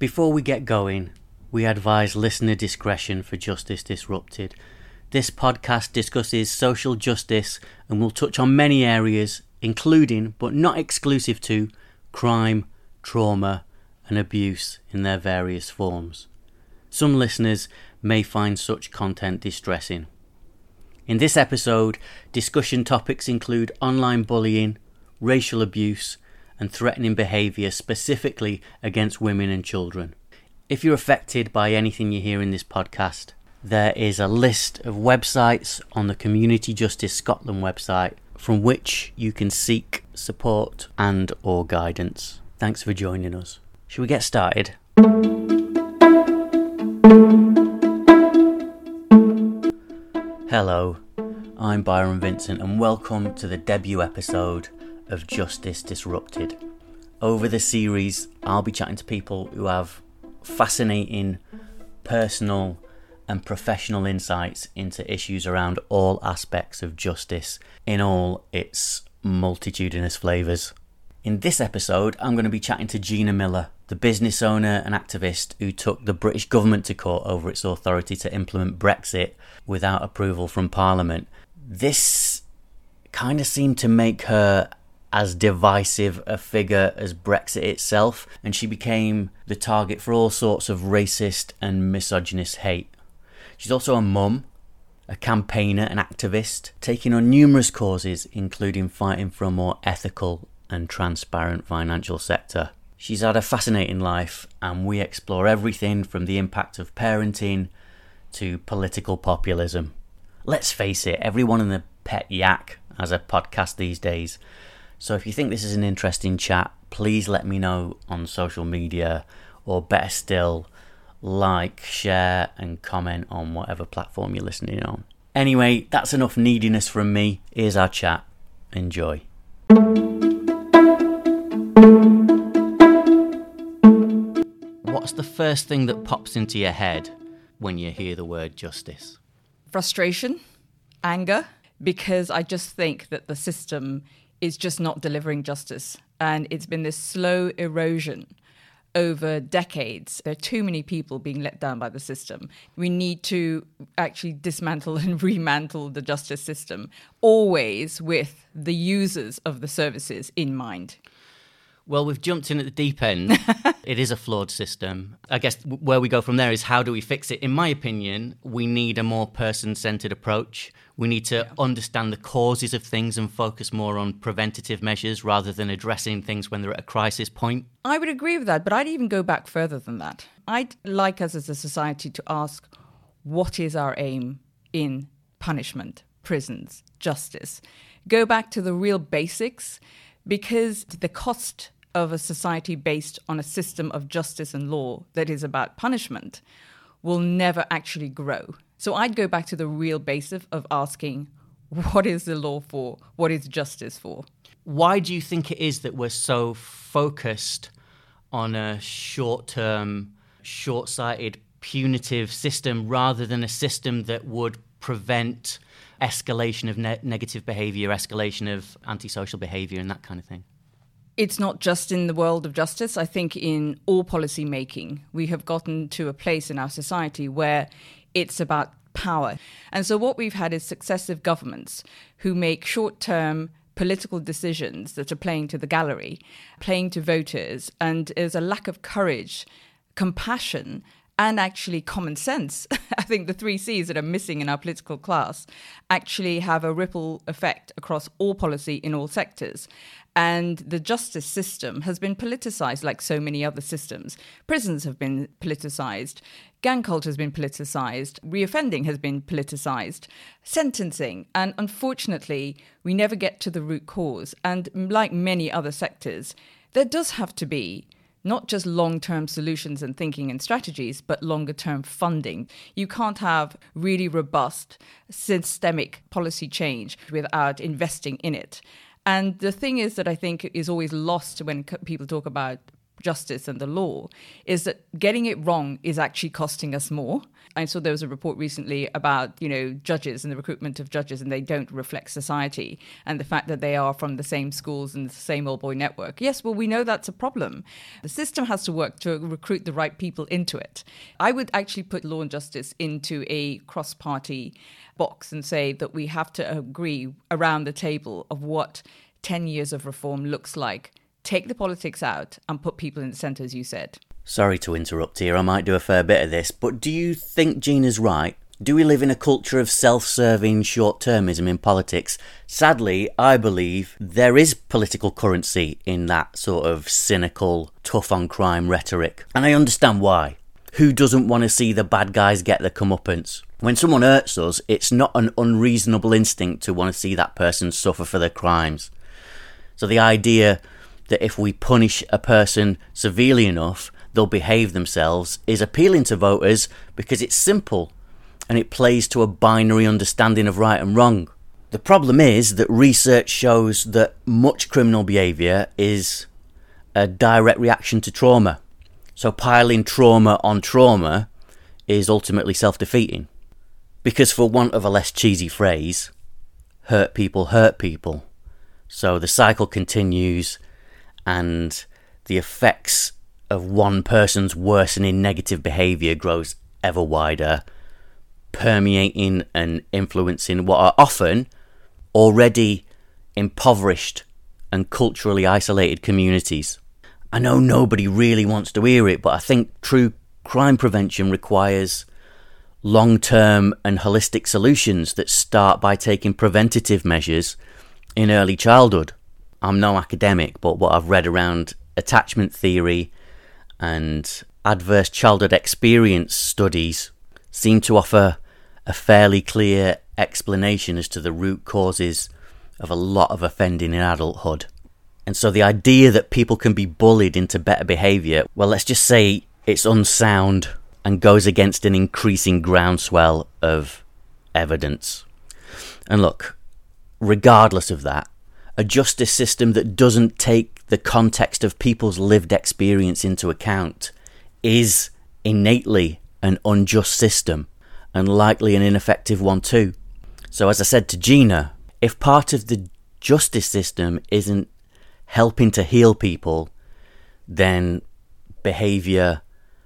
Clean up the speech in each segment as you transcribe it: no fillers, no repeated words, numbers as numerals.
Before we get going, we advise listener discretion for Justice Disrupted. This podcast discusses social justice and will touch on many areas, including, but not exclusive to, crime, trauma and abuse in their various forms. Some listeners may find such content distressing. In this episode, discussion topics include online bullying, racial abuse and threatening behaviour specifically against women and children. If you're affected by anything you hear in this podcast, there is a list of websites on the Community Justice Scotland website from which you can seek support and or guidance. Thanks for joining us. Shall we get started? Hello, I'm Byron Vincent and welcome to the debut episode of Justice Disrupted. Over the series, I'll be chatting to people who have fascinating personal and professional insights into issues around all aspects of justice in all its multitudinous flavours. In this episode, I'm going to be chatting to Gina Miller, the business owner and activist who took the British government to court over its authority to implement Brexit without approval from Parliament. This kind of seemed to make her as divisive a figure as Brexit itself, and she became the target for all sorts of racist and misogynist hate. She's also a mum, a campaigner and activist, taking on numerous causes, including fighting for a more ethical and transparent financial sector. She's had a fascinating life, and we explore everything from the impact of parenting to political populism. Let's face it, everyone and their pet yak has a podcast these days. So if you think this is an interesting chat, please let me know on social media, or better still, like, share and comment on whatever platform you're listening on. Anyway, that's enough neediness from me. Here's our chat. Enjoy. What's the first thing that pops into your head when you hear the word justice? Frustration, anger, because I just think that the system is just not delivering justice. And it's been this slow erosion over decades. There are too many people being let down by the system. We need to actually dismantle and remantle the justice system, always with the users of the services in mind. Well, we've jumped in at the deep end. It is a flawed system. I guess where we go from there is how do we fix it? In my opinion, we need a more person-centred approach. We need to understand the causes of things and focus more on preventative measures rather than addressing things when they're at a crisis point. I would agree with that, but I'd even go back further than that. I'd like us as a society to ask, what is our aim in punishment, prisons, justice? Go back to the real basics, because the cost of a society based on a system of justice and law that is about punishment will never actually grow. So I'd go back to the real basis of asking, what is the law for? What is justice for? Why do you think it is that we're so focused on a short-term, short-sighted, punitive system rather than a system that would prevent escalation of negative behaviour, escalation of antisocial behaviour and that kind of thing? It's not just in the world of justice. I think in all policy making, we have gotten to a place in our society where it's about power. And so what we've had is successive governments who make short-term political decisions that are playing to the gallery, playing to voters, and there's a lack of courage, compassion, and actually common sense. I think the 3 C's that are missing in our political class actually have a ripple effect across all policy in all sectors. And the justice system has been politicized like so many other systems. Prisons have been politicized. Gang culture has been politicized. Reoffending has been politicized. Sentencing. And unfortunately, we never get to the root cause. And like many other sectors, there does have to be not just long-term solutions and thinking and strategies, but longer-term funding. You can't have really robust, systemic policy change without investing in it. And the thing is that I think is always lost when people talk about justice and the law is that getting it wrong is actually costing us more. I saw there was a report recently about, judges and the recruitment of judges, and they don't reflect society, and the fact that they are from the same schools and the same old boy network. Yes, well, we know that's a problem. The system has to work to recruit the right people into it. I would actually put law and justice into a cross-party box and say that we have to agree around the table of what 10 years of reform looks like. Take the politics out and put people in the centre, as you said. Sorry to interrupt here, I might do a fair bit of this, but do you think Gina's right? Do we live in a culture of self-serving short-termism in politics? Sadly, I believe there is political currency in that sort of cynical, tough-on-crime rhetoric. And I understand why. Who doesn't want to see the bad guys get their comeuppance? When someone hurts us, it's not an unreasonable instinct to want to see that person suffer for their crimes. So the idea that if we punish a person severely enough, they'll behave themselves is appealing to voters because it's simple and it plays to a binary understanding of right and wrong. The problem is that research shows that much criminal behaviour is a direct reaction to trauma. So piling trauma on trauma is ultimately self-defeating. Because for want of a less cheesy phrase, hurt people hurt people. So the cycle continues and the effects of one person's worsening negative behaviour grows ever wider, permeating and influencing what are often already impoverished and culturally isolated communities. I know nobody really wants to hear it, but I think true crime prevention requires long-term and holistic solutions that start by taking preventative measures in early childhood. I'm no academic, but what I've read around attachment theory and adverse childhood experience studies seem to offer a fairly clear explanation as to the root causes of a lot of offending in adulthood. And so the idea that people can be bullied into better behaviour, well, let's just say it's unsound and goes against an increasing groundswell of evidence. And look, regardless of that, a justice system that doesn't take the context of people's lived experience into account is innately an unjust system, and likely an ineffective one too. So as I said to Gina, if part of the justice system isn't helping to heal people, then behaviour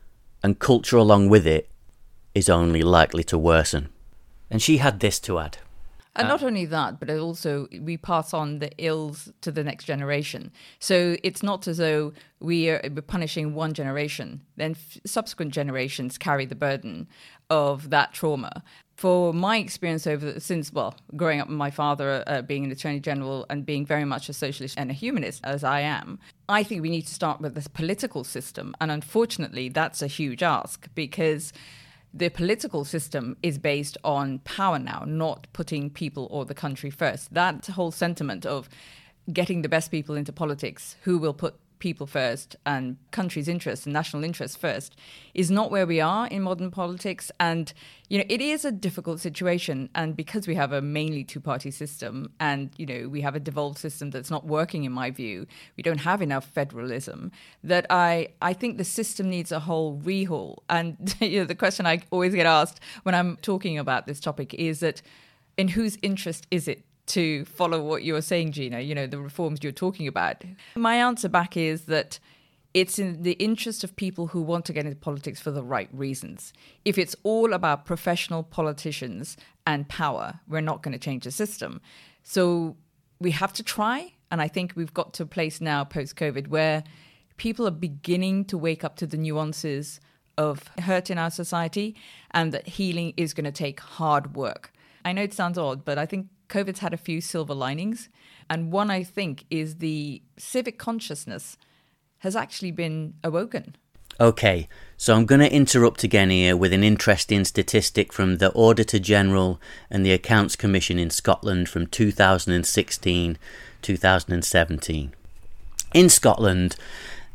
and culture along with it is only likely to worsen. And she had this to add. And not only that, but also we pass on the ills to the next generation. So it's not as though we're punishing one generation, then subsequent generations carry the burden of that trauma. For my experience since growing up with my father being an Attorney General and being very much a socialist and a humanist as I am, I think we need to start with the political system. And unfortunately, that's a huge ask because the political system is based on power now, not putting people or the country first. That whole sentiment of getting the best people into politics, who will put people first and country's interests and national interests first, is not where we are in modern politics. And, it is a difficult situation. And because we have a mainly two-party system and, we have a devolved system that's not working, in my view, we don't have enough federalism, that I think the system needs a whole rehaul. And, the question I always get asked when I'm talking about this topic is that in whose interest is it to follow what you're saying, Gina, the reforms you're talking about? My answer back is that it's in the interest of people who want to get into politics for the right reasons. If it's all about professional politicians and power, we're not going to change the system. So we have to try, and I think we've got to a place now post-COVID where people are beginning to wake up to the nuances of hurt in our society and that healing is going to take hard work. I know it sounds odd, but I think COVID's had a few silver linings. And one, I think, is the civic consciousness has actually been awoken. Okay, so I'm going to interrupt again here with an interesting statistic from the Auditor General and the Accounts Commission in Scotland from 2016-2017. In Scotland,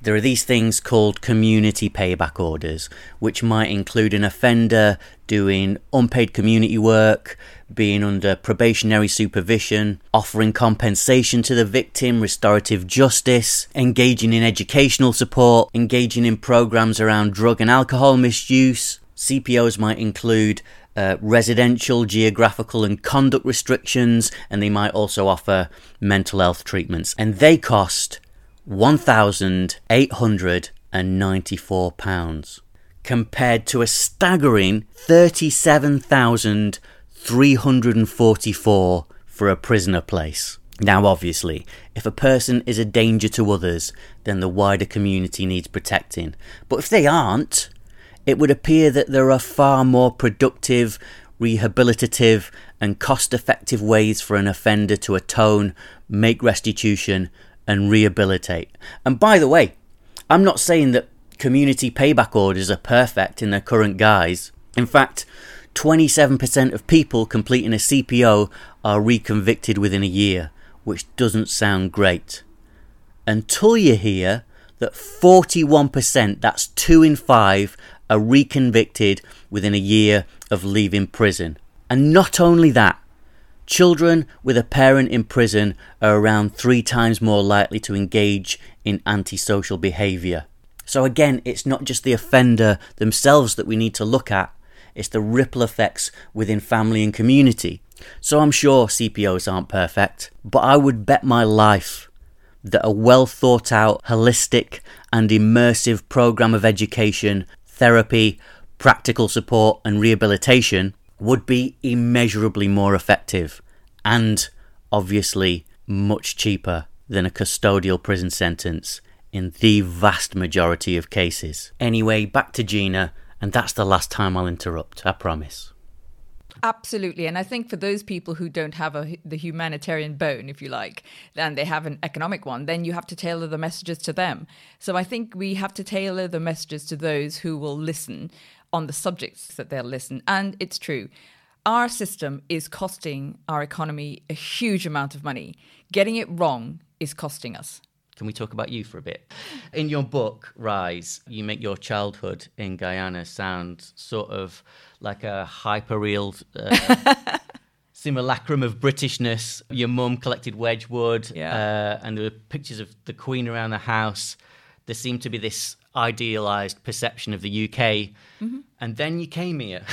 There are these things called community payback orders, which might include an offender doing unpaid community work, being under probationary supervision, offering compensation to the victim, restorative justice, engaging in educational support, engaging in programs around drug and alcohol misuse. CPOs might include residential, geographical and conduct restrictions, and they might also offer mental health treatments. And they cost £1,894 compared to a staggering £37,344 for a prisoner place. Now obviously, if a person is a danger to others, then the wider community needs protecting. But if they aren't, it would appear that there are far more productive, rehabilitative and cost-effective ways for an offender to atone, make restitution and rehabilitate. And by the way, I'm not saying that community payback orders are perfect in their current guise. In fact, 27% of people completing a CPO are reconvicted within a year, which doesn't sound great. Until you hear that 41%, that's 2 in 5, are reconvicted within a year of leaving prison. And not only that, children with a parent in prison are around 3 times more likely to engage in antisocial behaviour. So again, it's not just the offender themselves that we need to look at, it's the ripple effects within family and community. So I'm sure CPOs aren't perfect, but I would bet my life that a well thought out, holistic and immersive programme of education, therapy, practical support and rehabilitation would be immeasurably more effective and obviously much cheaper than a custodial prison sentence in the vast majority of cases. Anyway, back to Gina, and that's the last time I'll interrupt, I promise. Absolutely. And I think for those people who don't have the humanitarian bone, if you like, and they have an economic one, then you have to tailor the messages to them. So I think we have to tailor the messages to those who will listen on the subjects that they'll listen. And it's true. Our system is costing our economy a huge amount of money. Getting it wrong is costing us. Can we talk about you for a bit? In your book, Rise, you make your childhood in Guyana sound sort of like a hyper-real simulacrum of Britishness. Your mum collected Wedgwood, and there were pictures of the Queen around the house. There seemed to be this idealised perception of the UK. Mm-hmm. And then you came here.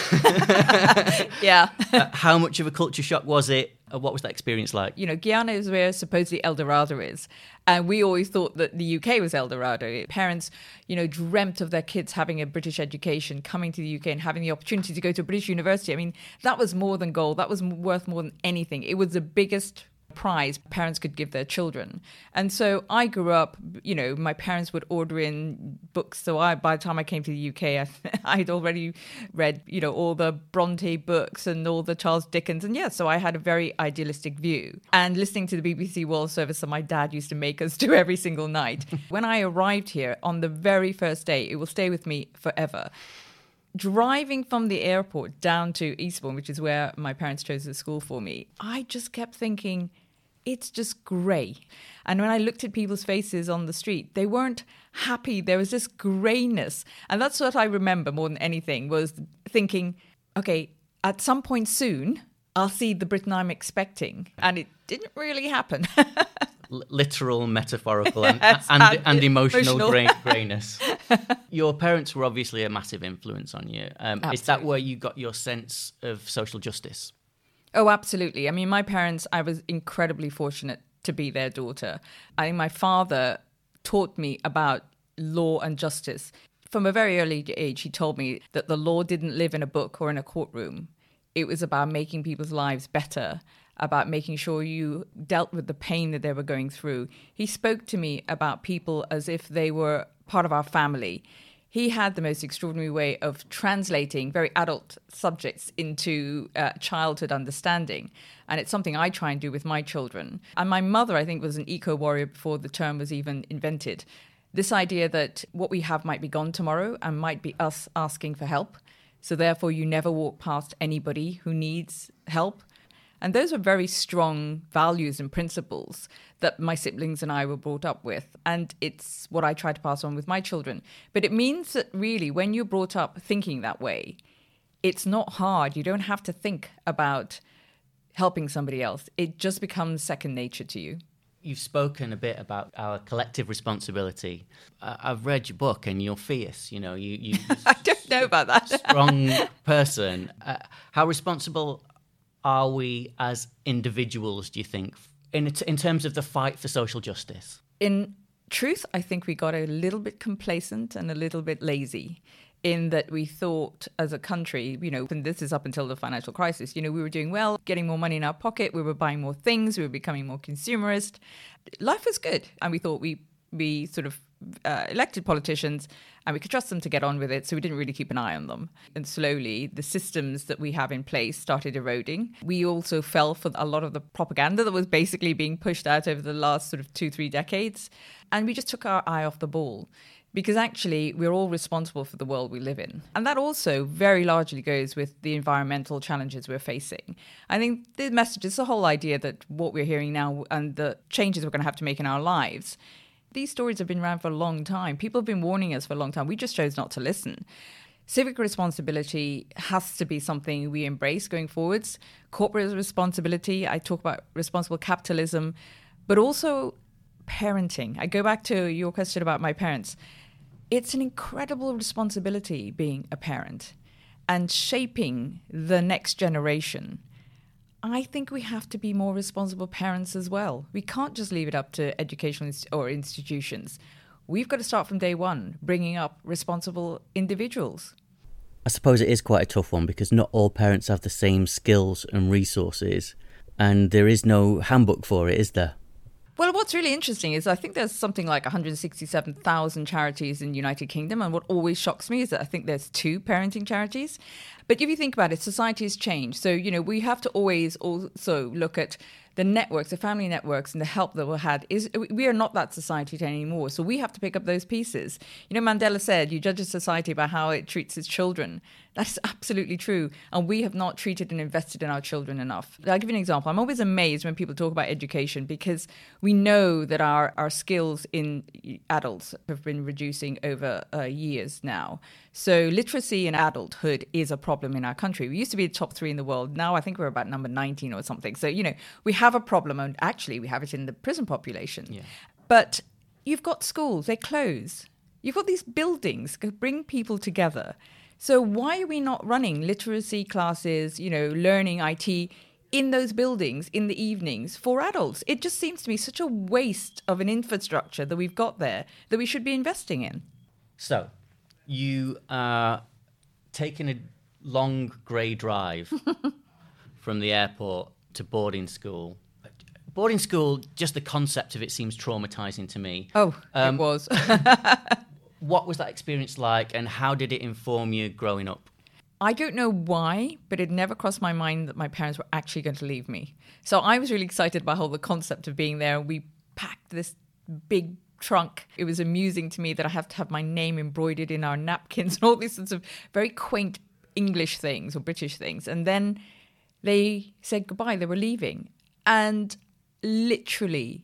Yeah. How much of a culture shock was it? What was that experience like? You know, Guyana is where supposedly El Dorado is. And we always thought that the UK was El Dorado. Parents, you know, dreamt of their kids having a British education, coming to the UK and having the opportunity to go to a British university. I mean, that was more than gold. That was worth more than anything. It was the biggest prize parents could give their children. And so I grew up, you know, my parents would order in books. So by the time I came to the UK, I'd already read, you know, all the Bronte books and all the Charles Dickens. And so I had a very idealistic view. And listening to the BBC World Service that my dad used to make us do every single night. When I arrived here on the very first day, it will stay with me forever. Driving from the airport down to Eastbourne, which is where my parents chose the school for me, I just kept thinking, it's just grey. And when I looked at people's faces on the street, they weren't happy. There was this greyness. And that's what I remember more than anything, was thinking, okay, at some point soon, I'll see the Britain I'm expecting. And it didn't really happen. Literal, metaphorical, and emotional greyness. Your parents were obviously a massive influence on you. Is that where you got your sense of social justice? Oh, absolutely. I mean, my parents, I was incredibly fortunate to be their daughter. I think my father taught me about law and justice. From a very early age, he told me that the law didn't live in a book or in a courtroom. It was about making people's lives better, about making sure you dealt with the pain that they were going through. He spoke to me about people as if they were part of our family. He had the most extraordinary way of translating very adult subjects into childhood understanding. And it's something I try and do with my children. And my mother, I think, was an eco-warrior before the term was even invented. This idea that what we have might be gone tomorrow and might be us asking for help. So therefore, you never walk past anybody who needs help. And those are very strong values and principles that my siblings and I were brought up with. And it's what I try to pass on with my children. But it means that really, when you're brought up thinking that way, it's not hard. You don't have to think about helping somebody else. It just becomes second nature to you. You've spoken a bit about our collective responsibility. I've read your book and you're fierce. You I don't know about that. Strong person. How responsible are we as individuals, do you think, in terms of the fight for social justice? In truth, I think we got a little bit complacent and a little bit lazy, in that we thought as a country, and this is up until the financial crisis, we were doing well, getting more money in our pocket, we were buying more things, we were becoming more consumerist. Life was good. And we thought we sort of elected politicians and we could trust them to get on with it, so we didn't really keep an eye on them. And slowly, the systems that we have in place started eroding. We also fell for a lot of the propaganda that was basically being pushed out over the last sort of 2-3 decades. And we just took our eye off the ball. Because actually, we're all responsible for the world we live in. And that also very largely goes with the environmental challenges we're facing. I think the message is the whole idea that what we're hearing now and the changes we're going to have to make in our lives, these stories have been around for a long time. People have been warning us for a long time. We just chose not to listen. Civic responsibility has to be something we embrace going forwards. Corporate responsibility, I talk about responsible capitalism, but also parenting. I go back to your question about my parents. It's an incredible responsibility being a parent and shaping the next generation. I think we have to be more responsible parents as well. We can't just leave it up to educational or institutions. We've got to start from day one, bringing up responsible individuals. I suppose it is quite a tough one because not all parents have the same skills and resources, and there is no handbook for it, is there? Well, what's really interesting is I think there's something like 167,000 charities in the United Kingdom. And what always shocks me is that I think there's 2 parenting charities. But if you think about it, society has changed. So, we have to always also look at the networks, the family networks, and the help that we had. We are not that society anymore. So we have to pick up those pieces. Mandela said, you judge a society by how it treats its children. That's absolutely true. And we have not treated and invested in our children enough. I'll give you an example. I'm always amazed when people talk about education because we know that our skills in adults have been reducing over years now. So literacy in adulthood is a problem in our country. We used to be the top 3 in the world. Now I think we're about number 19 or something. So, we have a problem, and actually we have it in the prison population. Yeah. But you've got schools, they close. You've got these buildings that bring people together. So why are we not running literacy classes, learning IT in those buildings in the evenings for adults? It just seems to me such a waste of an infrastructure that we've got there that we should be investing in. So you are taking a long grey drive from the airport to boarding school. Boarding school, just the concept of it seems traumatising to me. Oh, it was. What was that experience like, and how did it inform you growing up? I don't know why, but it never crossed my mind that my parents were actually going to leave me. So I was really excited by the concept of being there. We packed this big trunk. It was amusing to me that I have to have my name embroidered in our napkins and all these sorts of very quaint English things or British things. And then they said goodbye. They were leaving. And literally,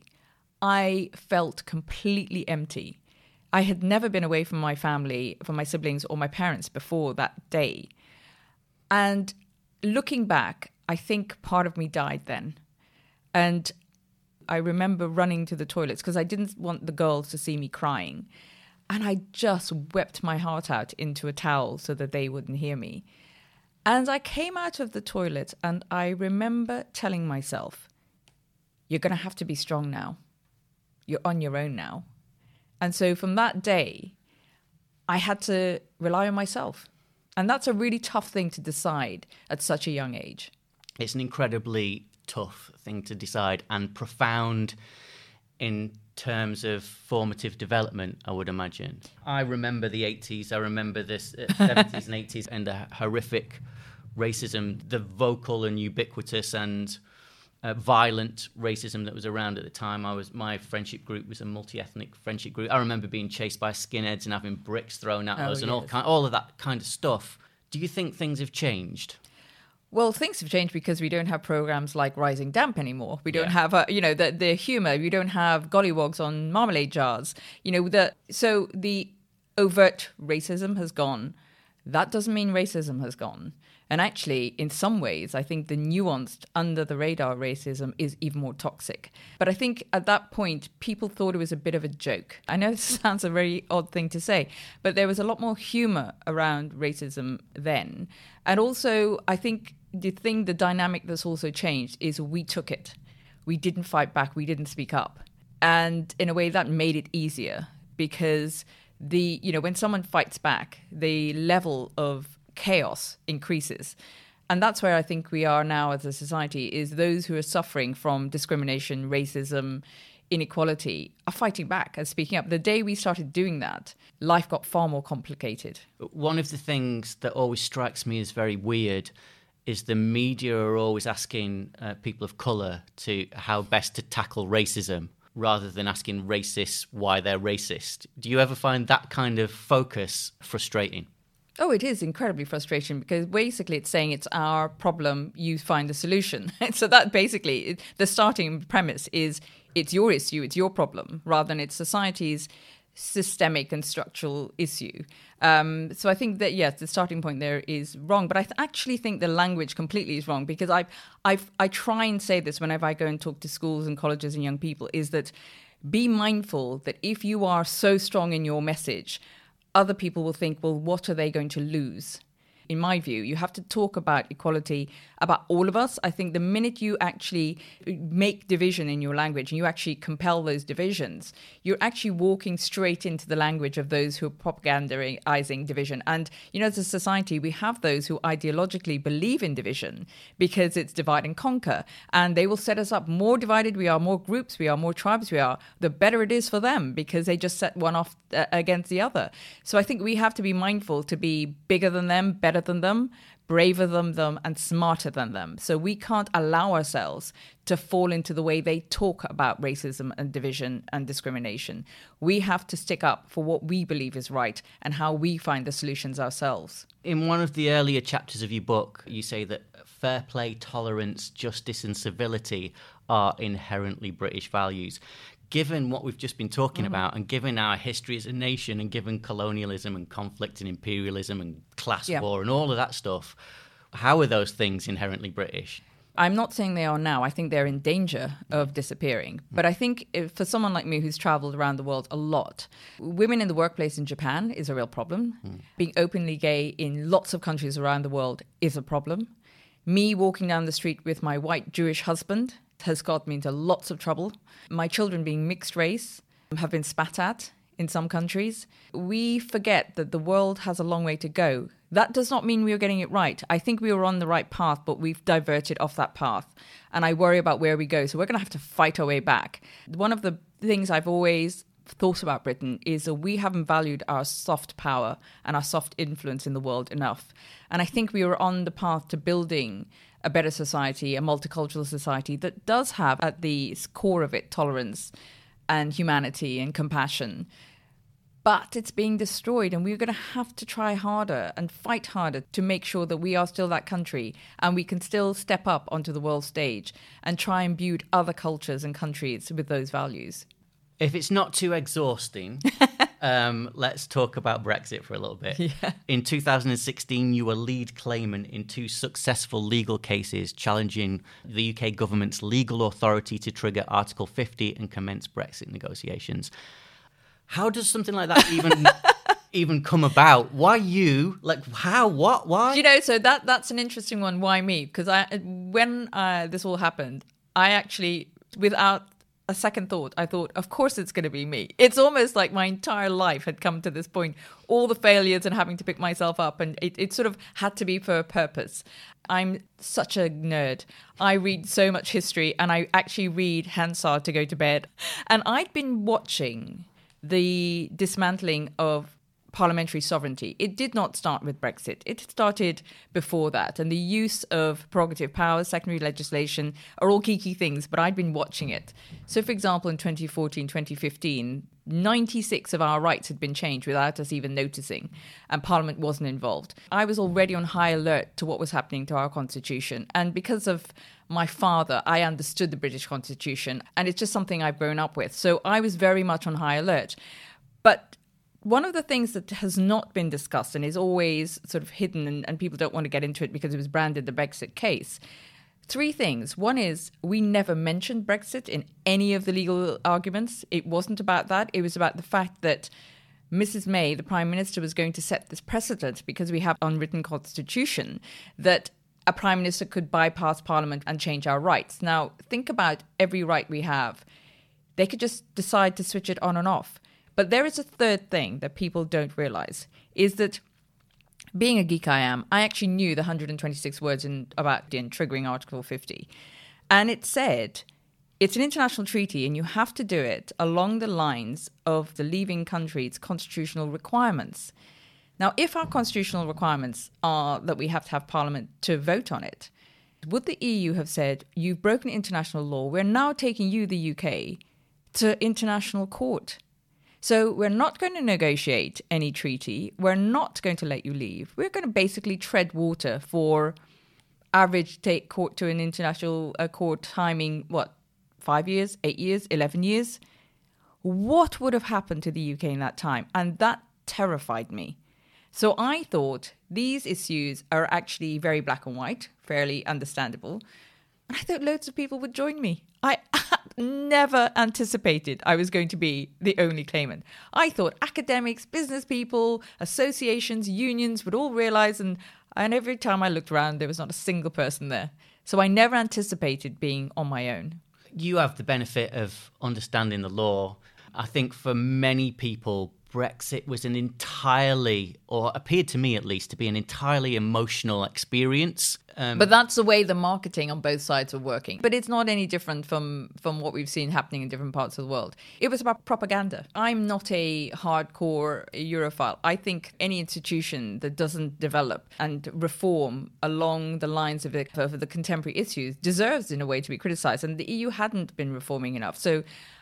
I felt completely empty. I had never been away from my family, from my siblings or my parents before that day. And looking back, I think part of me died then. And I remember running to the toilets because I didn't want the girls to see me crying. And I just wept my heart out into a towel so that they wouldn't hear me. And I came out of the toilet and I remember telling myself, you're going to have to be strong now. You're on your own now. And so from that day, I had to rely on myself. And that's a really tough thing to decide at such a young age. It's an incredibly tough thing to decide and profound in terms of formative development, I would imagine. I remember the 80s. I remember the 70s and 80s and the horrific racism, the vocal and ubiquitous and violent racism that was around at the time. My friendship group was a multi-ethnic friendship group. I remember being chased by skinheads and having bricks thrown at us and all of that kind of stuff. Do you think things have changed? Well, things have changed because we don't have programs like Rising Damp anymore. We don't have, the humor. We don't have gollywogs on marmalade jars. So the overt racism has gone. That doesn't mean racism has gone. And actually, in some ways, I think the nuanced, under-the-radar racism is even more toxic. But I think at that point, people thought it was a bit of a joke. I know this sounds a very odd thing to say, but there was a lot more humor around racism then. And also, I think the dynamic that's also changed is we took it. We didn't fight back. We didn't speak up. And in a way, that made it easier because when someone fights back, the level of chaos increases. And that's where I think we are now as a society, is those who are suffering from discrimination, racism, inequality are fighting back and speaking up. The day we started doing that, life got far more complicated. One of the things that always strikes me as very weird is the media are always asking people of colour to how best to tackle racism, rather than asking racists why they're racist. Do you ever find that kind of focus frustrating? Oh, it is incredibly frustrating because basically it's saying it's our problem, you find the solution. So that basically, the starting premise is it's your issue, it's your problem, rather than it's society's systemic and structural issue. So I think that, yes, the starting point there is wrong. But I actually think the language completely is wrong because I try and say this whenever I go and talk to schools and colleges and young people, is that be mindful that if you are so strong in your message, other people will think, well, what are they going to lose? In my view, you have to talk about equality about all of us. I think the minute you actually make division in your language and you actually compel those divisions, you're actually walking straight into the language of those who are propagandizing division. And, as a society, we have those who ideologically believe in division because it's divide and conquer. And they will set us up more divided. We are more groups. We are more tribes. We are, the better it is for them because they just set one off against the other. So I think we have to be mindful to be bigger than them, better than them, braver than them, and smarter than them. So we can't allow ourselves to fall into the way they talk about racism and division and discrimination. We have to stick up for what we believe is right and how we find the solutions ourselves. In one of the earlier chapters of your book, you say that fair play, tolerance, justice and civility are inherently British values. Given what we've just been talking about, and given our history as a nation, and given colonialism and conflict and imperialism and class war and all of that stuff, how are those things inherently British? I'm not saying they are now. I think they're in danger of disappearing. But I think for someone like me who's traveled around the world a lot, women in the workplace in Japan is a real problem. Being openly gay in lots of countries around the world is a problem. Me walking down the street with my white Jewish husband has got me into lots of trouble. My children being mixed race have been spat at in some countries. We forget that the world has a long way to go. That does not mean we are getting it right. I think we were on the right path, but we've diverted off that path. And I worry about where we go. So we're going to have to fight our way back. One of the things I've always thought about Britain is that we haven't valued our soft power and our soft influence in the world enough. And I think we were on the path to building a better society, a multicultural society that does have at the core of it tolerance and humanity and compassion. But it's being destroyed, and we're going to have to try harder and fight harder to make sure that we are still that country and we can still step up onto the world stage and try and build other cultures and countries with those values. If it's not too exhausting, let's talk about Brexit for a little bit. Yeah. In 2016, you were lead claimant in 2 successful legal cases challenging the UK government's legal authority to trigger Article 50 and commence Brexit negotiations. How does something like that even come about? Why you? Like, how? What? Why? So that's an interesting one. Why me? Because when this all happened, I actually, without a second thought, I thought, of course it's going to be me. It's almost like my entire life had come to this point, all the failures and having to pick myself up, and it sort of had to be for a purpose. I'm such a nerd. I read so much history, and I actually read Hansard to go to bed. And I'd been watching the dismantling of parliamentary sovereignty. It did not start with Brexit. It started before that. And the use of prerogative powers, secondary legislation, are all key things, but I'd been watching it. So, for example, in 2014, 2015, 96 of our rights had been changed without us even noticing, and Parliament wasn't involved. I was already on high alert to what was happening to our constitution. And because of my father, I understood the British Constitution, and it's just something I've grown up with. So I was very much on high alert. But one of the things that has not been discussed and is always sort of hidden, and people don't want to get into it because it was branded the Brexit case. 3 things. One is we never mentioned Brexit in any of the legal arguments. It wasn't about that. It was about the fact that Mrs. May, the Prime Minister, was going to set this precedent because we have unwritten constitution that a Prime Minister could bypass Parliament and change our rights. Now, think about every right we have. They could just decide to switch it on and off. But there is a third thing that people don't realise, is that being a geek I am, I actually knew the 126 words about triggering Article 50. And it said, it's an international treaty and you have to do it along the lines of the leaving country's constitutional requirements. Now, if our constitutional requirements are that we have to have Parliament to vote on it, would the EU have said, you've broken international law, we're now taking you, the UK, to international court? So we're not going to negotiate any treaty. We're not going to let you leave. We're going to basically tread water for average take court to an international court timing, 5 years, 8 years, 11 years? What would have happened to the UK in that time? And that terrified me. So I thought these issues are actually very black and white, fairly understandable. And I thought loads of people would join me. I never anticipated I was going to be the only claimant. I thought academics, business people, associations, unions would all realize, and every time I looked around, there was not a single person there. So I never anticipated being on my own. You have the benefit of understanding the law. I think for many people, Brexit was an entirely, or appeared to me at least, to be an entirely emotional experience. But that's the way the marketing on both sides are working. But it's not any different from what we've seen happening in different parts of the world. It was about propaganda. I'm not a hardcore Europhile. I think any institution that doesn't develop and reform along the lines of the contemporary issues deserves, in a way, to be criticised. And the EU hadn't been reforming enough. So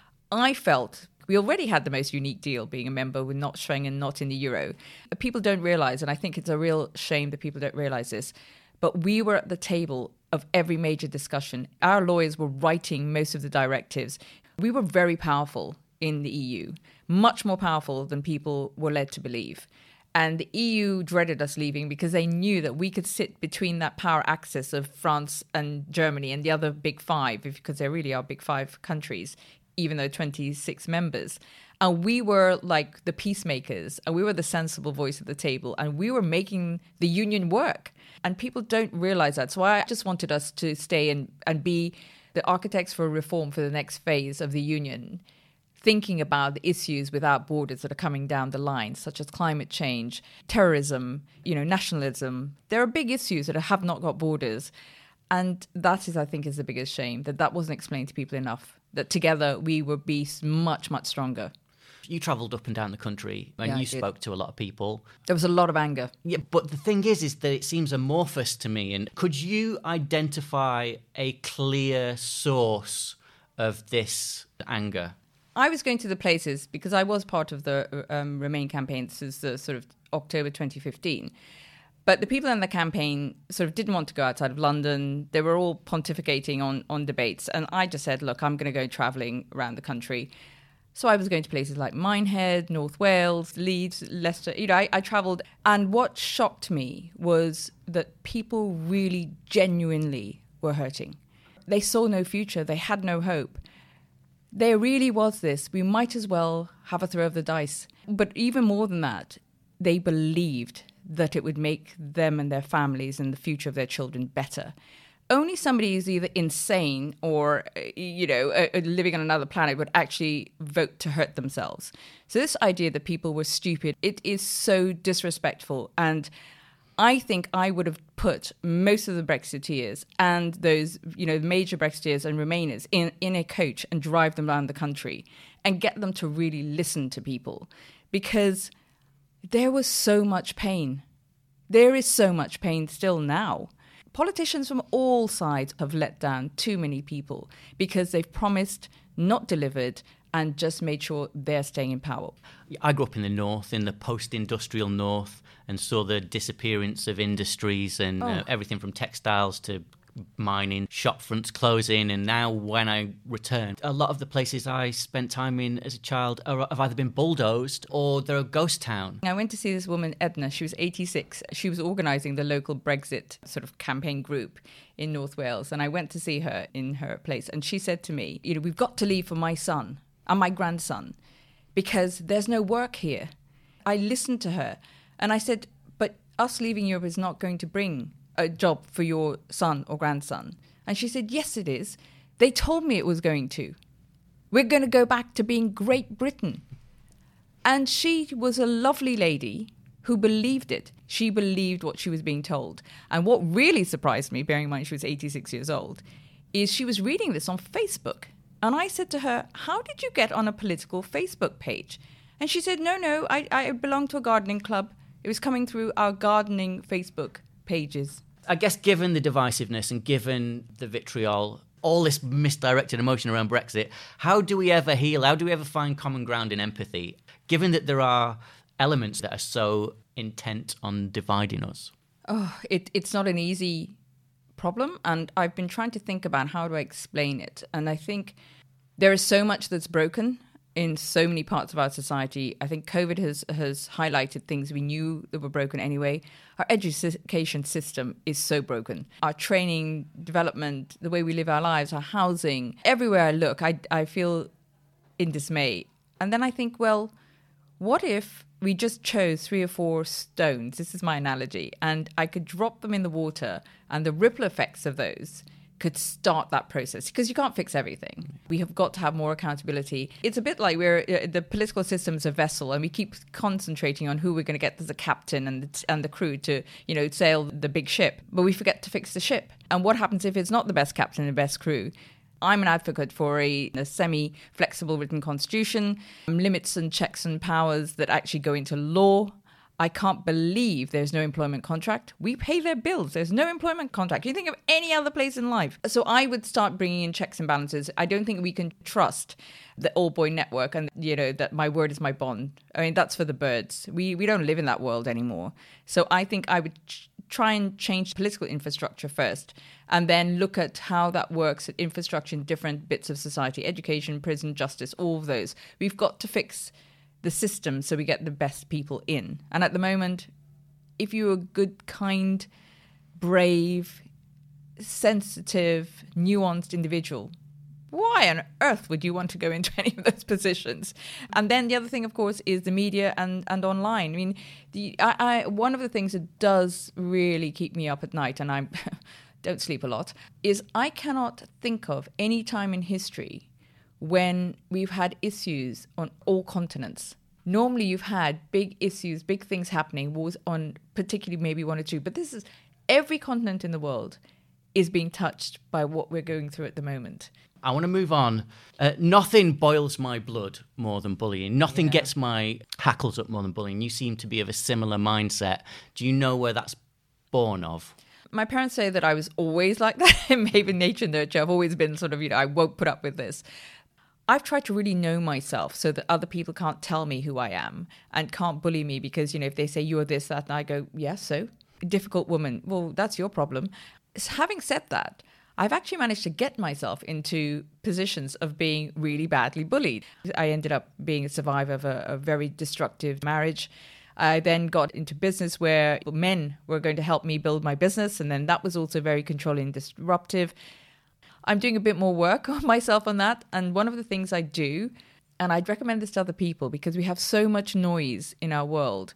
I felt we already had the most unique deal being a member with not Schengen, not in the euro. People don't realise, and I think it's a real shame that people don't realise this, but we were at the table of every major discussion. Our lawyers were writing most of the directives. We were very powerful in the EU, much more powerful than people were led to believe. And the EU dreaded us leaving because they knew that we could sit between that power axis of France and Germany and the other big five, because they really are big five countries, even though 26 members. And we were like the peacemakers, and we were the sensible voice at the table, and we were making the union work. And people don't realize that. So I just wanted us to stay and be the architects for reform for the next phase of the union, thinking about the issues without borders that are coming down the line, such as climate change, terrorism, nationalism. There are big issues that have not got borders. And that is, I think, is the biggest shame, that wasn't explained to people enough, that together we would be much, much stronger. You travelled up and down the country and you spoke to a lot of people. There was a lot of anger. Yeah, but the thing is that it seems amorphous to me. And could you identify a clear source of this anger? I was going to the places because I was part of the Remain campaign since the sort of October 2015. But the people in the campaign sort of didn't want to go outside of London. They were all pontificating on debates. And I just said, look, I'm going to go travelling around the country. So I was going to places like Minehead, North Wales, Leeds, Leicester. I travelled. And what shocked me was that people really genuinely were hurting. They saw no future. They had no hope. There really was this, we might as well have a throw of the dice. But even more than that, they believed that it would make them and their families and the future of their children better. Only somebody who's either insane or, living on another planet would actually vote to hurt themselves. So this idea that people were stupid, it is so disrespectful. And I think I would have put most of the Brexiteers and those, major Brexiteers and Remainers in a coach and drive them around the country and get them to really listen to people. Because there was so much pain. There is so much pain still now. Politicians from all sides have let down too many people because they've promised, not delivered, and just made sure they're staying in power. I grew up in the north, in the post-industrial north, and saw the disappearance of industries and everything from textiles to mining, shop fronts closing. And now when I returned, a lot of the places I spent time in as a child have either been bulldozed or they're a ghost town. I went to see this woman, Edna. She was 86. She was organising the local Brexit sort of campaign group in North Wales. And I went to see her in her place. And she said to me, we've got to leave for my son and my grandson because there's no work here. I listened to her and I said, but us leaving Europe is not going to bring a job for your son or grandson. And she said, yes, it is. They told me it was going to. We're going to go back to being Great Britain. And she was a lovely lady who believed it. She believed what she was being told. And what really surprised me, bearing in mind she was 86 years old, is she was reading this on Facebook. And I said to her, how did you get on a political Facebook page? And she said, no, I belong to a gardening club. It was coming through our gardening Facebook pages. I guess given the divisiveness and given the vitriol, all this misdirected emotion around Brexit, how do we ever heal? How do we ever find common ground in empathy, given that there are elements that are so intent on dividing us? Oh, it's not an easy problem. And I've been trying to think about how do I explain it. And I think there is so much that's broken in so many parts of our society. I think COVID has highlighted things we knew that were broken anyway. Our education system is so broken. Our training, development, the way we live our lives, our housing, everywhere I look, I feel in dismay. And then I think, well, what if we just chose 3 or 4 stones, this is my analogy, and I could drop them in the water and the ripple effects of those could start that process, because you can't fix everything. We have got to have more accountability. It's a bit like the political system's a vessel, and we keep concentrating on who we're going to get as a captain and the crew to, sail the big ship, but we forget to fix the ship. And what happens if it's not the best captain and the best crew? I'm an advocate for a semi-flexible written constitution, limits and checks and powers that actually go into law. I can't believe there's no employment contract. We pay their bills. There's no employment contract. Can you think of any other place in life? So I would start bringing in checks and balances. I don't think we can trust the all-boy network and, that my word is my bond. I mean, that's for the birds. We don't live in that world anymore. So I think I would try and change political infrastructure first and then look at how that works at infrastructure in different bits of society, education, prison, justice, all of those. We've got to fix the system so we get the best people in. And at the moment, if you're a good, kind, brave, sensitive, nuanced individual, why on earth would you want to go into any of those positions? And then the other thing, of course, is the media and online. I mean, one of the things that does really keep me up at night, and I don't sleep a lot, is I cannot think of any time in history when we've had issues on all continents. Normally you've had big issues, big things happening, wars on particularly maybe 1 or 2, but this is every continent in the world is being touched by what we're going through at the moment. I want to move on. Nothing boils my blood more than bullying. Nothing gets my hackles up more than bullying. You seem to be of a similar mindset. Do you know where that's born of? My parents say that I was always like that. Maybe nature nurture. I've always been sort of, I won't put up with this. I've tried to really know myself so that other people can't tell me who I am and can't bully me because, if they say you're this, that, and I go, yes, so? Difficult woman. Well, that's your problem. Having said that, I've actually managed to get myself into positions of being really badly bullied. I ended up being a survivor of a very destructive marriage. I then got into business where men were going to help me build my business, and then that was also very controlling and disruptive. I'm doing a bit more work on myself on that. And one of the things I do, and I'd recommend this to other people because we have so much noise in our world,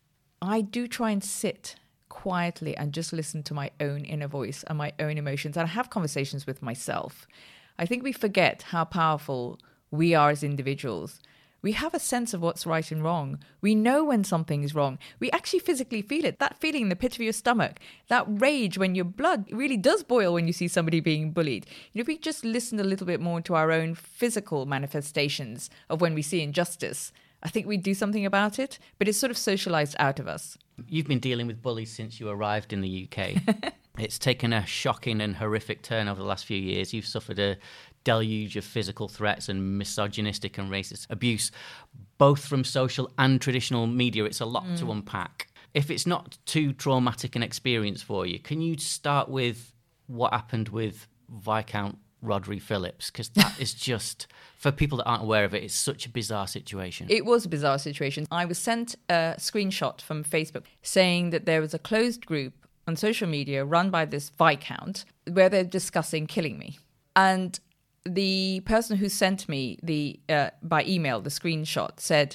I do try and sit quietly and just listen to my own inner voice and my own emotions. And I have conversations with myself. I think we forget how powerful we are as individuals. We have a sense of what's right and wrong. We know when something is wrong. We actually physically feel it. That feeling in the pit of your stomach, that rage when your blood really does boil when you see somebody being bullied. If we just listen a little bit more to our own physical manifestations of when we see injustice, I think we'd do something about it, but it's sort of socialized out of us. You've been dealing with bullies since you arrived in the UK. It's taken a shocking and horrific turn over the last few years. You've suffered a deluge of physical threats and misogynistic and racist abuse, both from social and traditional media. It's a lot to unpack. If it's not too traumatic an experience for you, can you start with what happened with Viscount Rhodri Phillips? Because that is just, for people that aren't aware of it, it's such a bizarre situation. It was a bizarre situation. I was sent a screenshot from Facebook saying that there was a closed group on social media run by this Viscount where they're discussing killing me. And the person who sent me by email the screenshot said,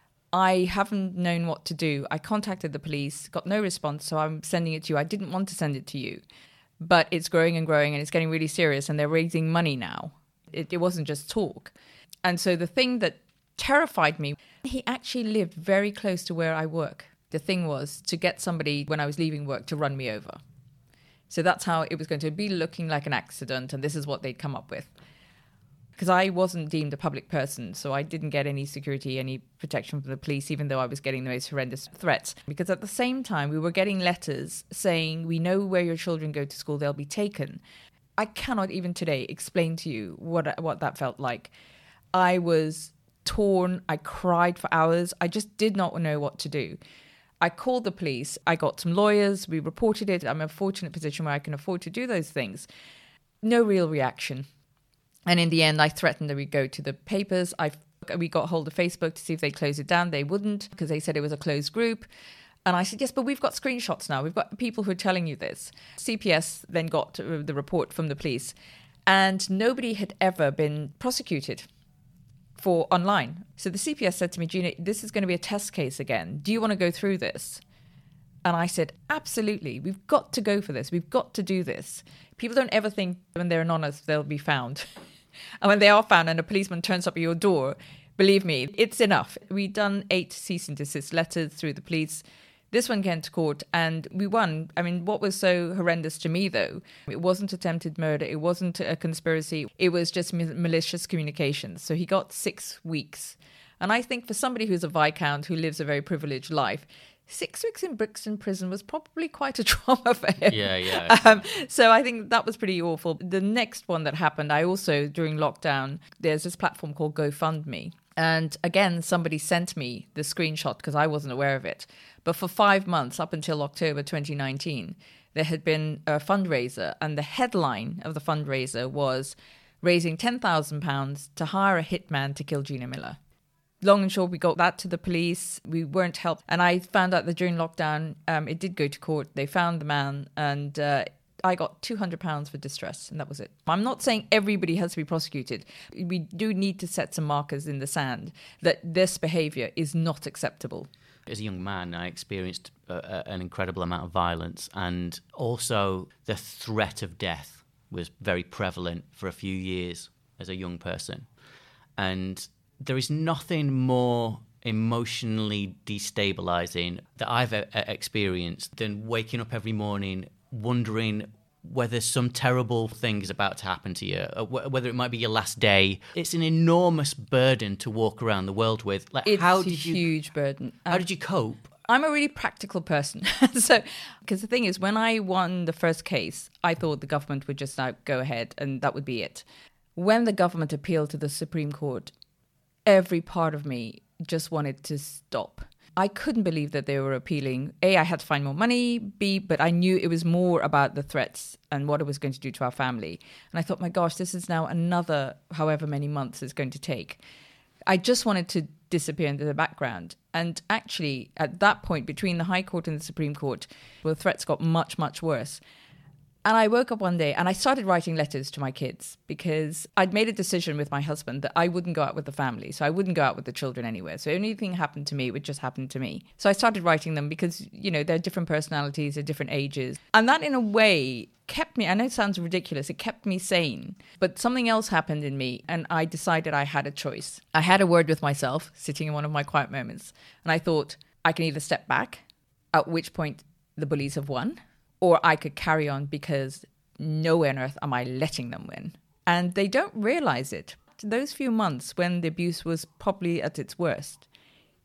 I haven't known what to do. I contacted the police, got no response, so I'm sending it to you. I didn't want to send it to you, but it's growing and growing and it's getting really serious and they're raising money now. It wasn't just talk. And so the thing that terrified me, he actually lived very close to where I work. The thing was to get somebody when I was leaving work to run me over. So that's how it was going to be, looking like an accident, and this is what they'd come up with. Because I wasn't deemed a public person, so I didn't get any security, any protection from the police, even though I was getting the most horrendous threats. Because at the same time, we were getting letters saying, we know where your children go to school, they'll be taken. I cannot even today explain to you what that felt like. I was torn, I cried for hours, I just did not know what to do. I called the police, I got some lawyers, we reported it. I'm in a fortunate position where I can afford to do those things. No real reaction. And in the end, I threatened that we'd go to the papers. We got hold of Facebook to see if they closed it down. They wouldn't, because they said it was a closed group. And I said, yes, but we've got screenshots now. We've got people who are telling you this. CPS then got the report from the police. And nobody had ever been prosecuted for online. So the CPS said to me, Gina, this is going to be a test case again. Do you want to go through this? And I said, absolutely. We've got to go for this. We've got to do this. People don't ever think when they're anonymous, they'll be found. And when they are found and a policeman turns up at your door, believe me, it's enough. We've done 8 cease and desist letters through the police. This one came to court and we won. I mean, what was so horrendous to me, though, it wasn't attempted murder. It wasn't a conspiracy. It was just malicious communications. So he got 6 weeks. And I think for somebody who's a Viscount who lives a very privileged life, 6 weeks in Brixton prison was probably quite a trauma for him. Yeah. So I think that was pretty awful. The next one that happened, I also, during lockdown, there's this platform called GoFundMe. And again, somebody sent me the screenshot because I wasn't aware of it. But for 5 months, up until October 2019, there had been a fundraiser. And the headline of the fundraiser was raising £10,000 to hire a hitman to kill Gina Miller. Long and short, we got that to the police. We weren't helped. And I found out that during lockdown, it did go to court. They found the man and I got £200 for distress, and that was it. I'm not saying everybody has to be prosecuted. We do need to set some markers in the sand that this behaviour is not acceptable. As a young man, I experienced an incredible amount of violence, and also the threat of death was very prevalent for a few years as a young person. And there is nothing more emotionally destabilizing that I've experienced than waking up every morning wondering whether some terrible thing is about to happen to you, whether it might be your last day. It's an enormous burden to walk around the world with. Like, it's a huge burden. How did you cope? I'm a really practical person. So, because the thing is, when I won the first case, I thought the government would just now go ahead and that would be it. When the government appealed to the Supreme Court, every part of me just wanted to stop. I couldn't believe that they were appealing. A, I had to find more money. B, but I knew it was more about the threats and what it was going to do to our family. And I thought, my gosh, this is now another however many months it's going to take. I just wanted to disappear into the background. And actually, at that point, between the High Court and the Supreme Court, the threats got much, much worse. And I woke up one day and I started writing letters to my kids because I'd made a decision with my husband that I wouldn't go out with the family. So I wouldn't go out with the children anywhere. So anything happened to me, it would just happen to me. So I started writing them because, you know, they're different personalities, they're different ages. And that in a way kept me, I know it sounds ridiculous, it kept me sane. But something else happened in me and I decided I had a choice. I had a word with myself sitting in one of my quiet moments. And I thought I can either step back, at which point the bullies have won, or I could carry on because nowhere on earth am I letting them win. And they don't realize it. Those few months when the abuse was probably at its worst,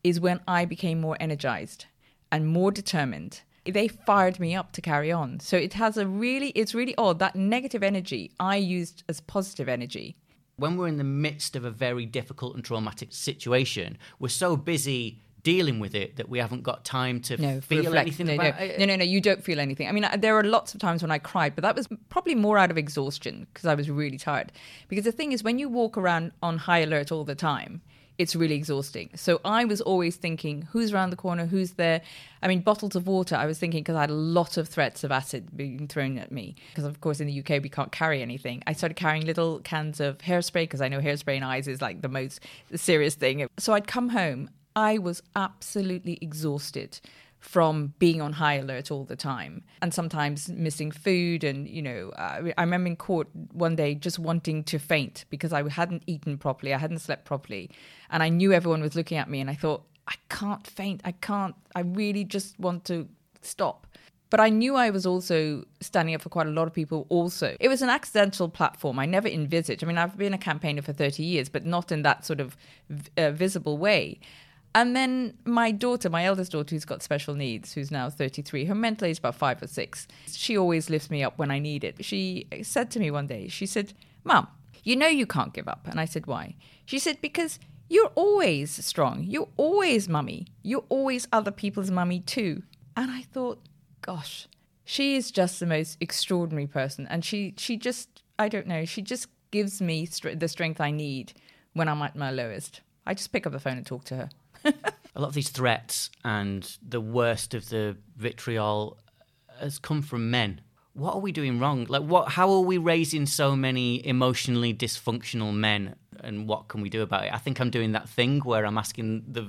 is when I became more energized and more determined. They fired me up to carry on. So it's really odd. That negative energy I used as positive energy. When we're in the midst of a very difficult and traumatic situation, we're so busy dealing with it that we haven't got time to feel anything about it. No, you don't feel anything. I mean, there are lots of times when I cried, but that was probably more out of exhaustion because I was really tired. Because the thing is, when you walk around on high alert all the time, it's really exhausting. So I was always thinking, who's around the corner? Who's there? I mean, bottles of water, I was thinking, because I had a lot of threats of acid being thrown at me. Because, of course, in the UK, we can't carry anything. I started carrying little cans of hairspray because I know hairspray in eyes is like the most serious thing. So I'd come home. I was absolutely exhausted from being on high alert all the time and sometimes missing food. And, I remember in court one day just wanting to faint because I hadn't eaten properly. I hadn't slept properly. And I knew everyone was looking at me and I thought, I can't faint. I really just want to stop. But I knew I was also standing up for quite a lot of people also. It was an accidental platform. I never envisaged. I mean, I've been a campaigner for 30 years, but not in that sort of visible way. And then my daughter, my eldest daughter, who's got special needs, who's now 33, her mental age is about 5 or 6. She always lifts me up when I need it. She said to me one day, she said, Mum, you know you can't give up. And I said, why? She said, because you're always strong. You're always mummy. You're always other people's mummy too. And I thought, gosh, she is just the most extraordinary person. And she just, I don't know, she just gives me the strength I need when I'm at my lowest. I just pick up the phone and talk to her. A lot of these threats and the worst of the vitriol has come from men. What are we doing wrong? How are we raising so many emotionally dysfunctional men? And what can we do about it? I think I'm doing that thing where I'm asking the...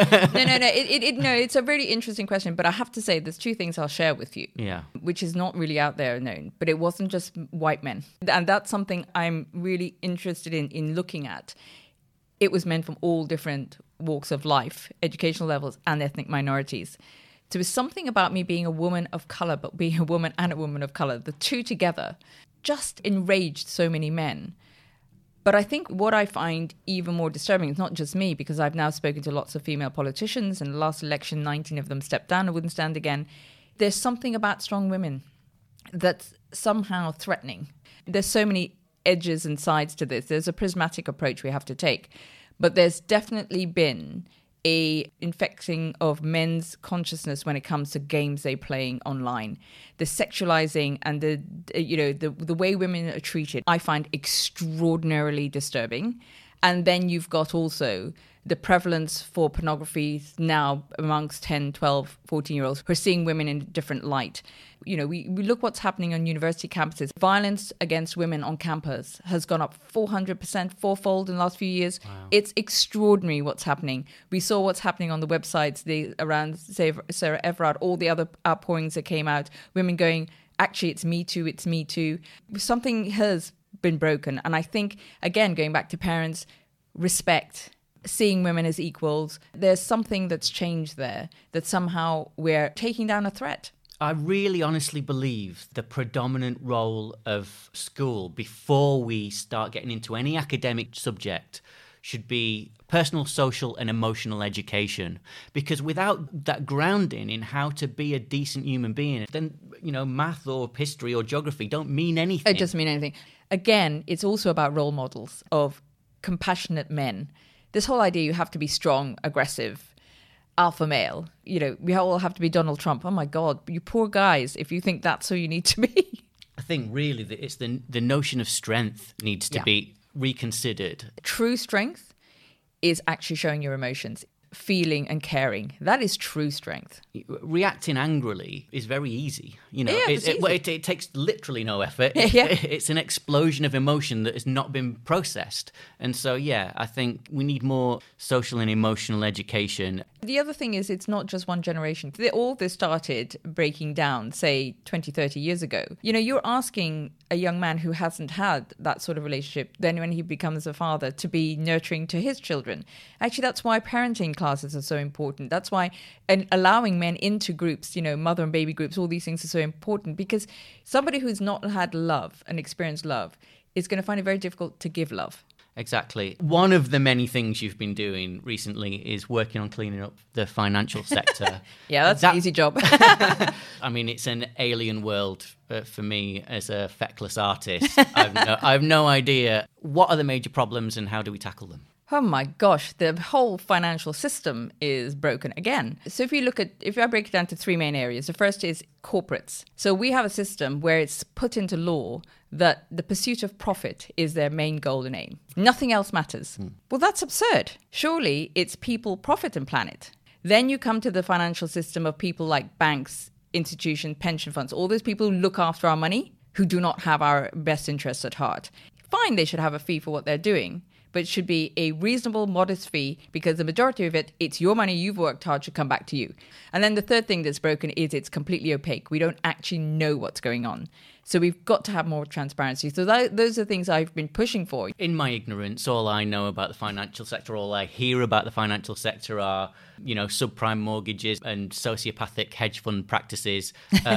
No, it's a really interesting question. But I have to say, there's 2 things I'll share with you. Yeah. Which is not really out there known. But it wasn't just white men. And that's something I'm really interested in looking at. It was men from all different walks of life, educational levels, and ethnic minorities. So it's something about me being a woman of colour, but being a woman and a woman of colour, the 2 together, just enraged so many men. But I think what I find even more disturbing, it's not just me, because I've now spoken to lots of female politicians, and the last election, 19 of them stepped down and wouldn't stand again. There's something about strong women that's somehow threatening. There's so many edges and sides to this. There's a prismatic approach we have to take. But there's definitely been a infecting of men's consciousness when it comes to games they're playing online. The sexualizing and the way women are treated, I find extraordinarily disturbing. And then you've got also the prevalence for pornography now amongst 10, 12, 14-year-olds who are seeing women in a different light. We look what's happening on university campuses. Violence against women on campus has gone up 400%, fourfold in the last few years. Wow. It's extraordinary what's happening. We saw what's happening on the websites around Sarah Everard, all the other outpourings that came out, women going, actually, it's me too, it's me too. Something has been broken. And I think, again, going back to parents, respect, seeing women as equals, there's something that's changed there, that somehow we're taking down a threat. I really honestly believe the predominant role of school before we start getting into any academic subject should be personal, social and emotional education. Because without that grounding in how to be a decent human being, then, math or history or geography don't mean anything. It doesn't mean anything. Again, it's also about role models of compassionate men. This whole idea you have to be strong, aggressive, alpha male. We all have to be Donald Trump. Oh my God, you poor guys, if you think that's who you need to be. I think really that it's the notion of strength needs to be reconsidered. True strength is actually showing your emotions, feeling and caring. That is true strength. Reacting angrily is very easy. It takes literally no effort. It's an explosion of emotion that has not been processed. And so, I think we need more social and emotional education. The other thing is, it's not just one generation. All this started breaking down, say, 20, 30 years ago. You're asking a young man who hasn't had that sort of relationship, then when he becomes a father, to be nurturing to his children. Actually, that's why parenting classes are so important. That's why allowing men into groups, mother and baby groups, all these things are so important, because somebody who's not had love and experienced love is going to find it very difficult to give love. Exactly. One of the many things you've been doing recently is working on cleaning up the financial sector. Yeah, that's an easy job. I mean, it's an alien world for me as a feckless artist. I have no idea. What are the major problems and how do we tackle them? Oh my gosh, the whole financial system is broken again. So if I break it down to three main areas, the first is corporates. So we have a system where it's put into law that the pursuit of profit is their main goal and aim. Nothing else matters. Well, that's absurd. Surely it's people, profit and planet. Then you come to the financial system of people like banks, institutions, pension funds, all those people who look after our money, who do not have our best interests at heart. Fine, they should have a fee for what they're doing, but it should be a reasonable, modest fee because the majority of it, it's your money, you've worked hard, should come back to you. And then the third thing that's broken is it's completely opaque. We don't actually know what's going on. So we've got to have more transparency. So those are things I've been pushing for. In my ignorance, all I know about the financial sector, all I hear about the financial sector are, subprime mortgages and sociopathic hedge fund practices.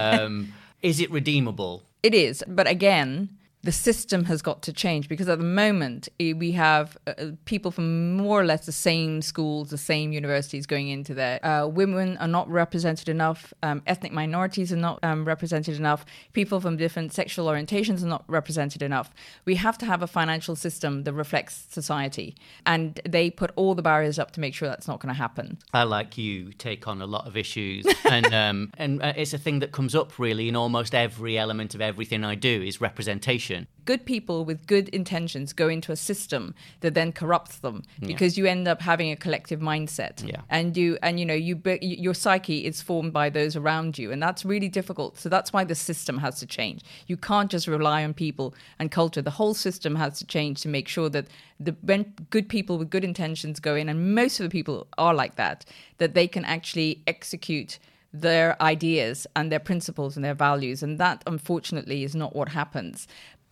Is it redeemable? It is. But again, the system has got to change because at the moment we have people from more or less the same schools, the same universities going into there. Women are not represented enough. Ethnic minorities are not represented enough. People from different sexual orientations are not represented enough. We have to have a financial system that reflects society. And they put all the barriers up to make sure that's not going to happen. I, like you, take on a lot of issues. And it's a thing that comes up really in almost every element of everything I do is representation. Good people with good intentions go into a system that then corrupts them because you end up having a collective mindset. Yeah. And your psyche is formed by those around you, and that's really difficult. So that's why the system has to change. You can't just rely on people and culture. The whole system has to change to make sure that when good people with good intentions go in, and most of the people are like that they can actually execute their ideas and their principles and their values. And that, unfortunately, is not what happens.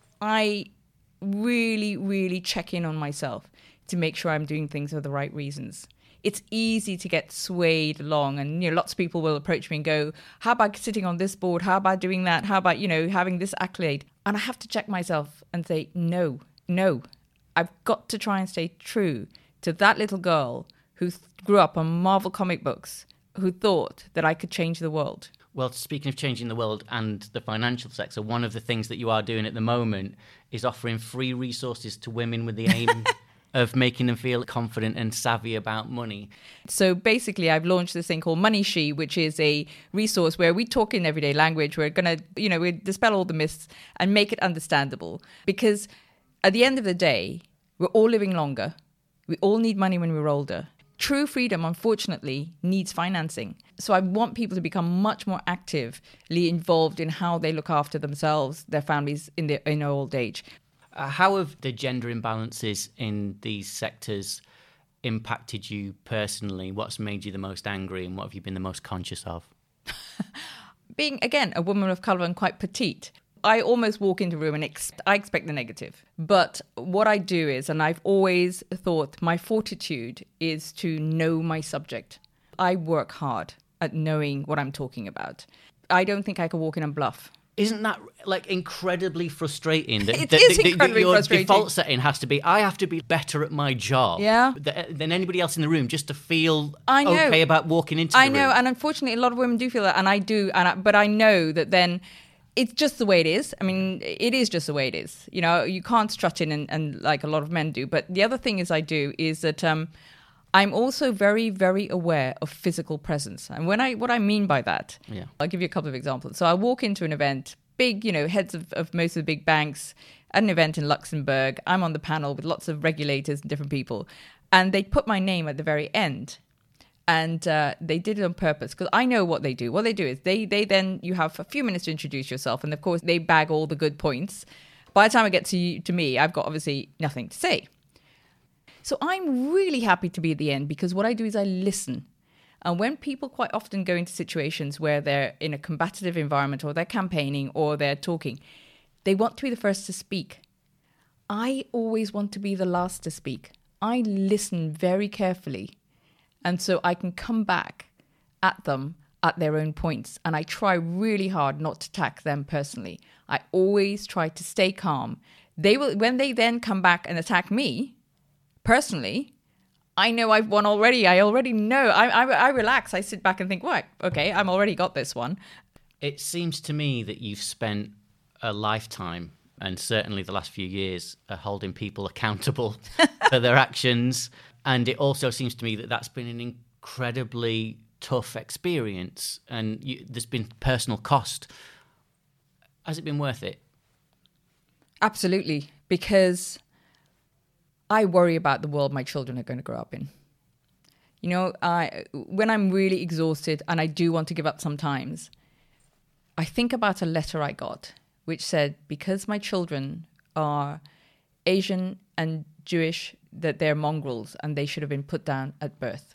I really, really check in on myself to make sure I'm doing things for the right reasons. It's easy to get swayed along, and lots of people will approach me and go, how about sitting on this board? How about doing that? How about, having this accolade? And I have to check myself and say, no, I've got to try and stay true to that little girl who grew up on Marvel comic books, who thought that I could change the world. Well, speaking of changing the world and the financial sector, one of the things that you are doing at the moment is offering free resources to women with the aim of making them feel confident and savvy about money. So basically, I've launched this thing called Money She, which is a resource where we talk in everyday language. We're going to, we dispel all the myths and make it understandable. Because at the end of the day, we're all living longer. We all need money when we're older. True freedom, unfortunately, needs financing. So I want people to become much more actively involved in how they look after themselves, their families in their old age. How have the gender imbalances in these sectors impacted you personally? What's made you the most angry and what have you been the most conscious of? Being, again, a woman of colour and quite petite, I almost walk into a room and I expect the negative. But what I do is, and I've always thought my fortitude is to know my subject. I work hard at knowing what I'm talking about. I don't think I can walk in and bluff. Isn't that incredibly frustrating? It is incredibly frustrating. Your default setting has to be, I have to be better at my job than anybody else in the room just to feel okay about walking into the room. I know, and unfortunately a lot of women do feel that, and I do, but I know that then it's just the way it is. I mean, it is just the way it is. You can't strut in and like a lot of men do. But the other thing I do is that I'm also very, very aware of physical presence. And what I mean by that, I'll give you a couple of examples. So I walk into an event, big, heads of most of the big banks at an event in Luxembourg. I'm on the panel with lots of regulators and different people. And they put my name at the very end. And they did it on purpose because I know what they do. What they do is they then, you have a few minutes to introduce yourself. And of course, they bag all the good points. By the time it gets to me, I've got obviously nothing to say. So I'm really happy to be at the end because what I do is I listen. And when people quite often go into situations where they're in a combative environment or they're campaigning or they're talking, they want to be the first to speak. I always want to be the last to speak. I listen very carefully. And so I can come back at them at their own points. And I try really hard not to attack them personally. I always try to stay calm. They will, when they then come back and attack me, personally, I know I've won already. I already know. I relax. I sit back and think, right, okay, I'm already got this one. It seems to me that you've spent a lifetime, and certainly the last few years, holding people accountable for their actions. And it also seems to me that that's been an incredibly tough experience, and there's been personal cost. Has it been worth it? Absolutely, because I worry about the world my children are going to grow up in. You know, when I'm really exhausted and I do want to give up sometimes, I think about a letter I got which said, because my children are Asian and Jewish, that they're mongrels and they should have been put down at birth.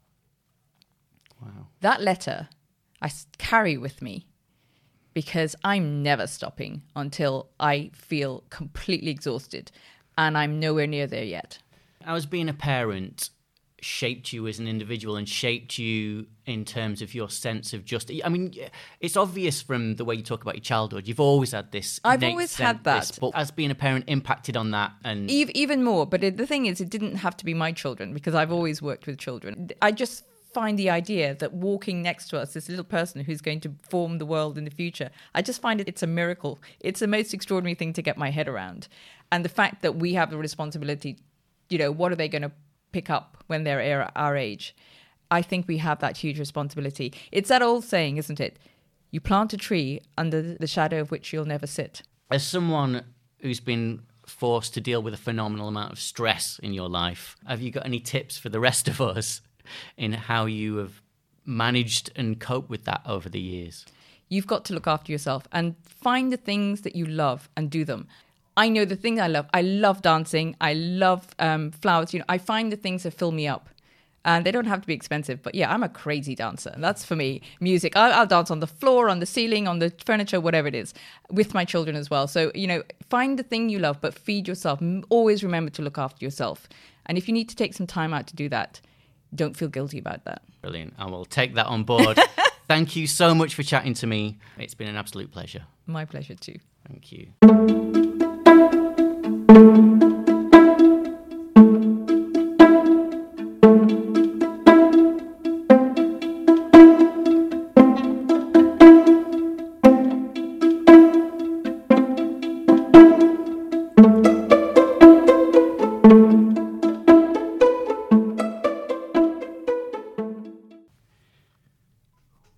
Wow. That letter I carry with me because I'm never stopping until I feel completely exhausted, and I'm nowhere near there yet. How has being a parent shaped you as an individual and shaped you in terms of your sense of justice? I mean, it's obvious from the way you talk about your childhood. You've always had this. I've always had that. But has being a parent impacted on that? And even more. But the thing is, it didn't have to be my children because I've always worked with children. I just find the idea that walking next to us, this little person who's going to form the world in the future, I just find it's a miracle. It's the most extraordinary thing to get my head around. And the fact that we have the responsibility, you know, what are they going to pick up when they're our age? I think we have that huge responsibility. It's that old saying, isn't it? You plant a tree under the shadow of which you'll never sit. As someone who's been forced to deal with a phenomenal amount of stress in your life, have you got any tips for the rest of us in how you have managed and coped with that over the years? You've got to look after yourself and find the things that you love and do them. I know the things I love. I love dancing. I love flowers. You know, I find the things that fill me up. And they don't have to be expensive. But yeah, I'm a crazy dancer. And that's for me. Music. I'll dance on the floor, on the ceiling, on the furniture, whatever it is, with my children as well. So, you know, find the thing you love, but feed yourself. Always remember to look after yourself. And if you need to take some time out to do that, don't feel guilty about that. Brilliant. I will take that on board. Thank you so much for chatting to me. It's been an absolute pleasure. My pleasure too. Thank you.